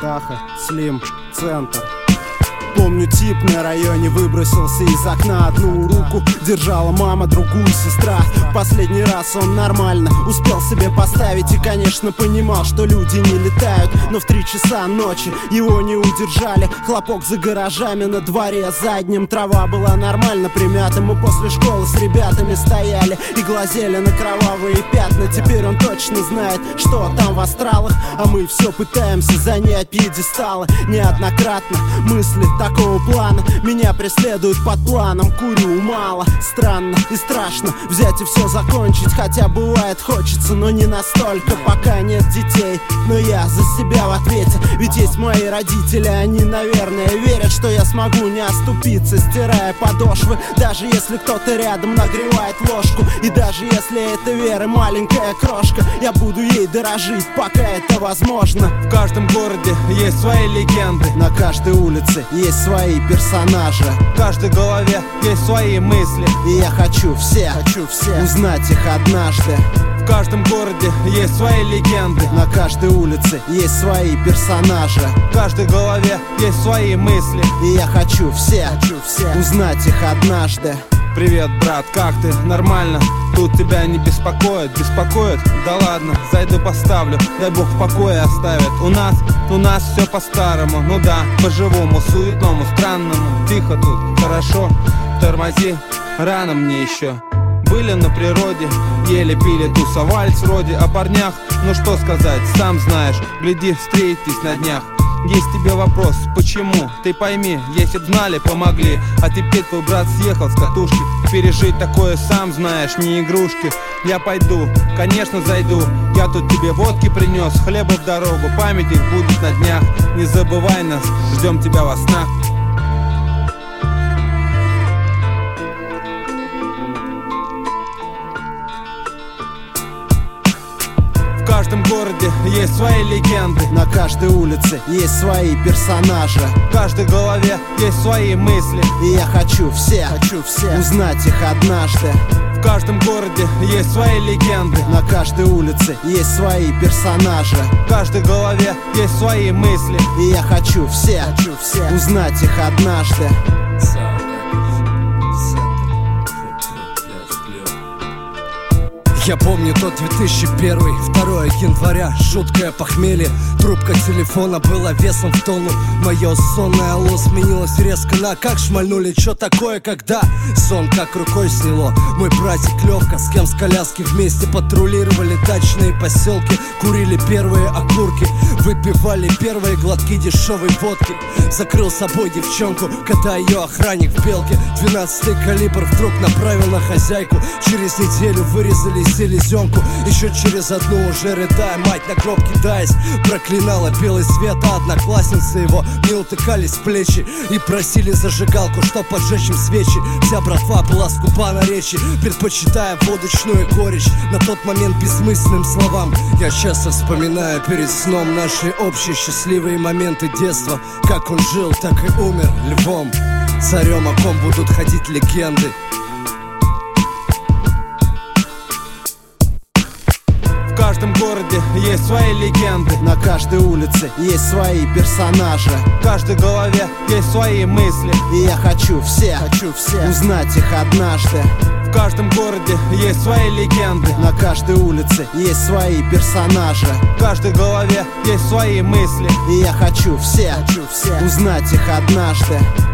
Каха, Слим, центр. Помню, тип на районе выбросился из окна. Одну руку держала мама, другую сестра. Последний раз он нормально успел себе поставить. И, конечно, понимал, что люди не летают. Но в 3 часа ночи его не удержали. Хлопок за гаражами, на дворе заднем. Трава была нормально примята. Мы после школы с ребятами стояли и глазели на кровавые пятна. Теперь он точно знает, что там в астралах. А мы все пытаемся занять пьедесталы. Неоднократно мысли такого плана меня преследуют под планом. Курю мало, странно и страшно взять и все закончить. Хотя бывает хочется, но не настолько. Пока нет детей, но я за себя в ответе. Ведь есть мои родители, они, наверное, верят, что я смогу не оступиться, стирая подошвы. Даже если кто-то рядом нагревает ложку. И даже если эта вера маленькая крошка, я буду ей дорожить, пока это возможно. В каждом городе есть свои легенды. На каждой улице есть свои персонажи. В каждой голове есть свои мысли. И я хочу все узнать их однажды. В каждом городе есть свои легенды. На каждой улице есть свои персонажи. В каждой голове есть свои мысли. И я хочу все узнать их однажды. Привет, брат, как ты? Нормально? Тут тебя не беспокоит? Беспокоит? Да ладно, зайду поставлю, дай бог в покое оставит. У нас все по-старому, ну да, по-живому, суетному, странному. Тихо тут, хорошо, тормози, рано мне еще. Были на природе, ели, пили, тусовались вроде. О парнях, ну что сказать, сам знаешь, гляди, встретитесь на днях. Есть тебе вопрос, почему? Ты пойми, если б знали, помогли. А теперь твой брат съехал с катушки. Пережить такое, сам знаешь, не игрушки. Я пойду, конечно зайду. Я тут тебе водки принес, хлеба в дорогу. Память их будет на днях. Не забывай нас, ждем тебя во снах. В каждом городе есть свои легенды. На каждой улице есть свои персонажи. В каждой голове есть свои мысли. И я хочу все узнать их однажды. В каждом городе есть свои легенды. На каждой улице есть свои персонажи. В каждой голове есть свои мысли. И я хочу все узнать их однажды. Я помню тот 2001, 2 января, жуткое похмелье. Трубка телефона была весом в тонну. Мое сонное алло сменилось резко на как шмальнули. Чё такое, когда сон как рукой сняло. Мой братик Лёвка, с кем с коляски вместе патрулировали дачные поселки. Курили первые окурки, выпивали первые глотки дешевой водки. Закрыл собой девчонку, когда ее охранник в белке 12-й калибр вдруг направил на хозяйку. Через неделю вырезали селезенку. Еще через одну уже рыдая, мать на гроб кидаясь, проклинала белый свет, а одноклассницы его не утыкались в плечи и просили зажигалку, чтоб поджечь им свечи. Вся братва была скупа на речи, предпочитая водочную горечь на тот момент бессмысленным словам. Я часто вспоминаю перед сном наши общие счастливые моменты детства. Как он жил, так и умер львом, царем, о ком будут ходить легенды. В каждом городе есть свои легенды. На каждой улице есть свои персонажи. В каждой голове есть свои мысли. И я хочу все узнать их однажды. В каждом городе есть свои легенды. На каждой улице есть свои персонажи. В каждой голове есть свои мысли. И я хочу все узнать их однажды.